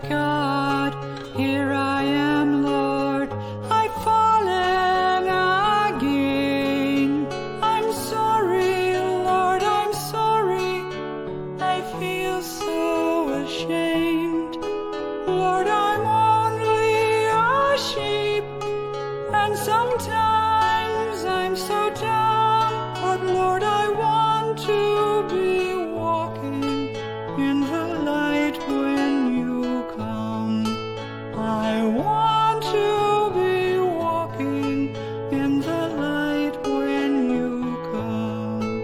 God, here I am, Lord, I've fallen again. I'm sorry, Lord, I'm sorry, I feel so ashamed. Lord, I'm only a sheep, and sometimes I'm so dumb, but Lord, I want to be walking in the light when you come. I want to be walking in the light when you come.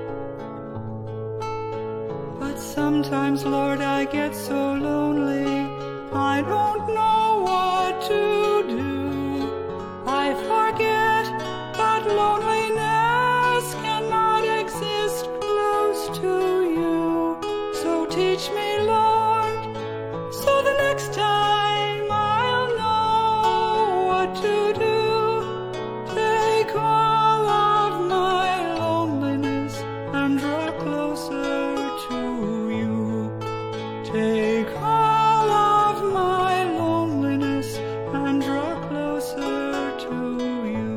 But sometimes, Lord, I get so lonely, I don't know what to do. I forget that loneliness cannot exist close to you. So teach me, Lord, so the next time I'll know what to do. Take all of my loneliness and draw closer to you. Take all of my loneliness and draw closer to you.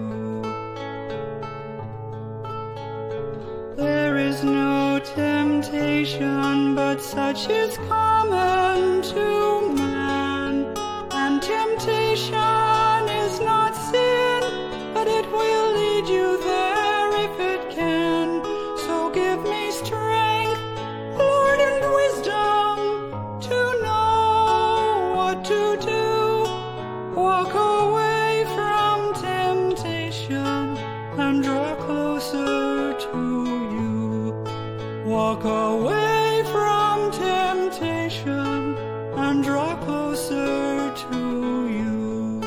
There is no temptation, but such is common to man. And temptation is not sin, but it will lead you there if it can. So give me strength, Lord, and wisdom to know what to do. Walk away from temptation and draw closer to you. Walk away from temptation and draw closer to you.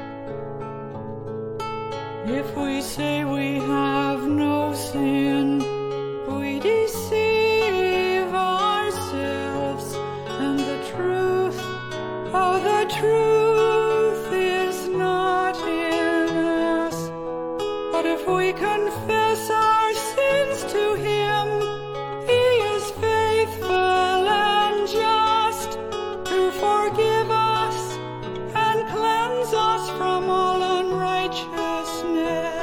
If we say we have no sin, we deceive ourselves, and the truth, oh, the truth is not in us. But if we confess our sins to Him, He is faithful and just to forgive us and cleanse us from all unrighteousness.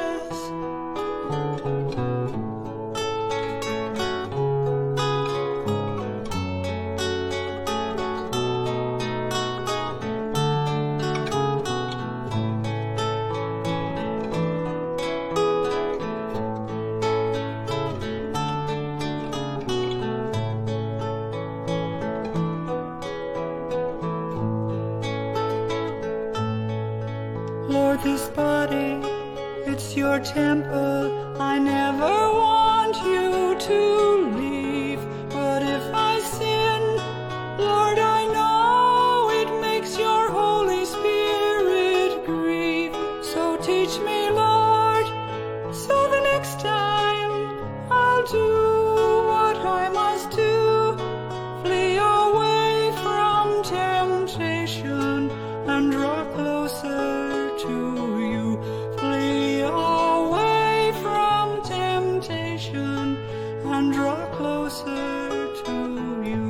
Lord, this body, it's your temple. I never want you to leave. But if I sin, Lord, I know it makes your Holy Spirit grieve. So teach me, Lord, so the next time I'll do what I must do. Flee away from temptation and draw closer to you. Flee away from temptation and draw closer to you.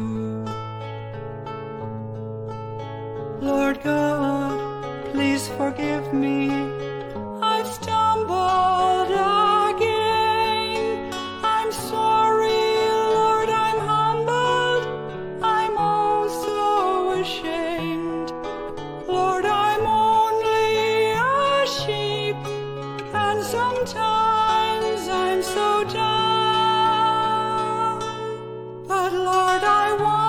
Lord God, please forgive me. I've stumbled again. I'm sorry, Lord, I'm humbled. I'm oh so ashamed. Lord, I'm only a sheep, and sometimes I'm so dumb. But Lord, I want